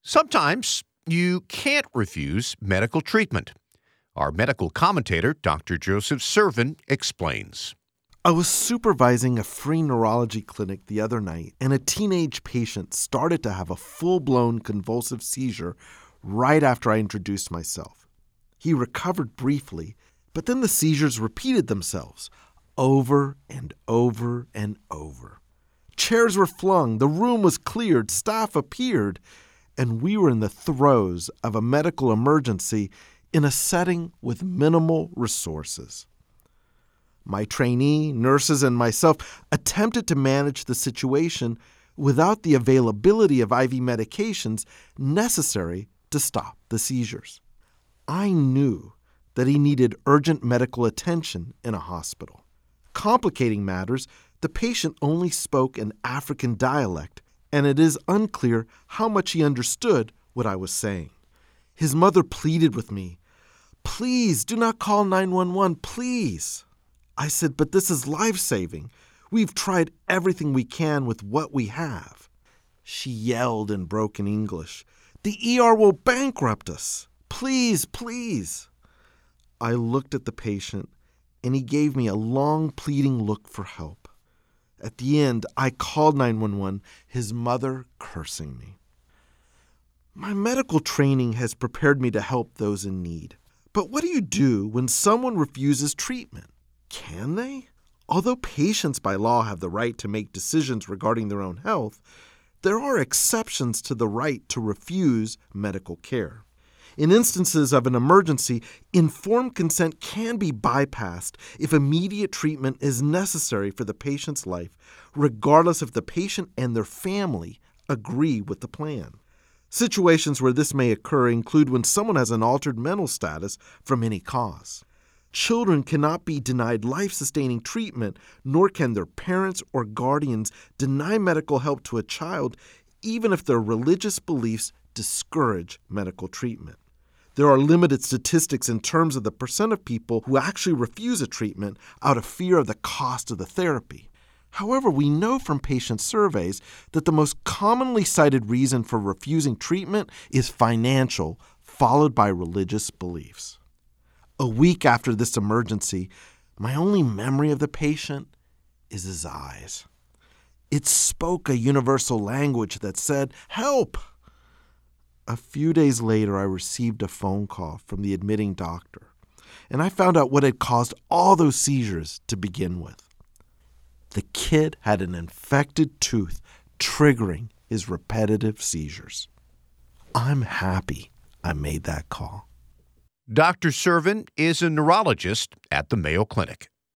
Sometimes you can't refuse medical treatment. Our medical commentator, Dr. Joseph Servin, explains. I was supervising a free neurology clinic the other night, and a teenage patient started to have a full-blown convulsive seizure right after I introduced myself. He recovered briefly, but then the seizures repeated themselves over and over and over. Chairs were flung, the room was cleared, staff appeared, and we were in the throes of a medical emergency in a setting with minimal resources. My trainee, nurses, and myself attempted to manage the situation without the availability of IV medications necessary to stop the seizures. I knew that he needed urgent medical attention in a hospital. Complicating matters, the patient only spoke an African dialect, and it is unclear how much he understood what I was saying. His mother pleaded with me, "Please, do not call 911, please." I said, "But this is life-saving. We've tried everything we can with what we have." She yelled in broken English, "The ER will bankrupt us. Please, please." I looked at the patient, and he gave me a long, pleading look for help. At the end, I called 911, his mother cursing me. My medical training has prepared me to help those in need. But what do you do when someone refuses treatment? Can they? Although patients by law have the right to make decisions regarding their own health, there are exceptions to the right to refuse medical care. In instances of an emergency, informed consent can be bypassed if immediate treatment is necessary for the patient's life, regardless if the patient and their family agree with the plan. Situations where this may occur include when someone has an altered mental status from any cause. Children cannot be denied life-sustaining treatment, nor can their parents or guardians deny medical help to a child, even if their religious beliefs discourage medical treatment. There are limited statistics in terms of the percent of people who actually refuse a treatment out of fear of the cost of the therapy. However, we know from patient surveys that the most commonly cited reason for refusing treatment is financial, followed by religious beliefs. A week after this emergency, my only memory of the patient is his eyes. It spoke a universal language that said, "Help!" A few days later, I received a phone call from the admitting doctor, and I found out what had caused all those seizures to begin with. The kid had an infected tooth triggering his repetitive seizures. I'm happy I made that call. Dr. Servin is a neurologist at the Mayo Clinic.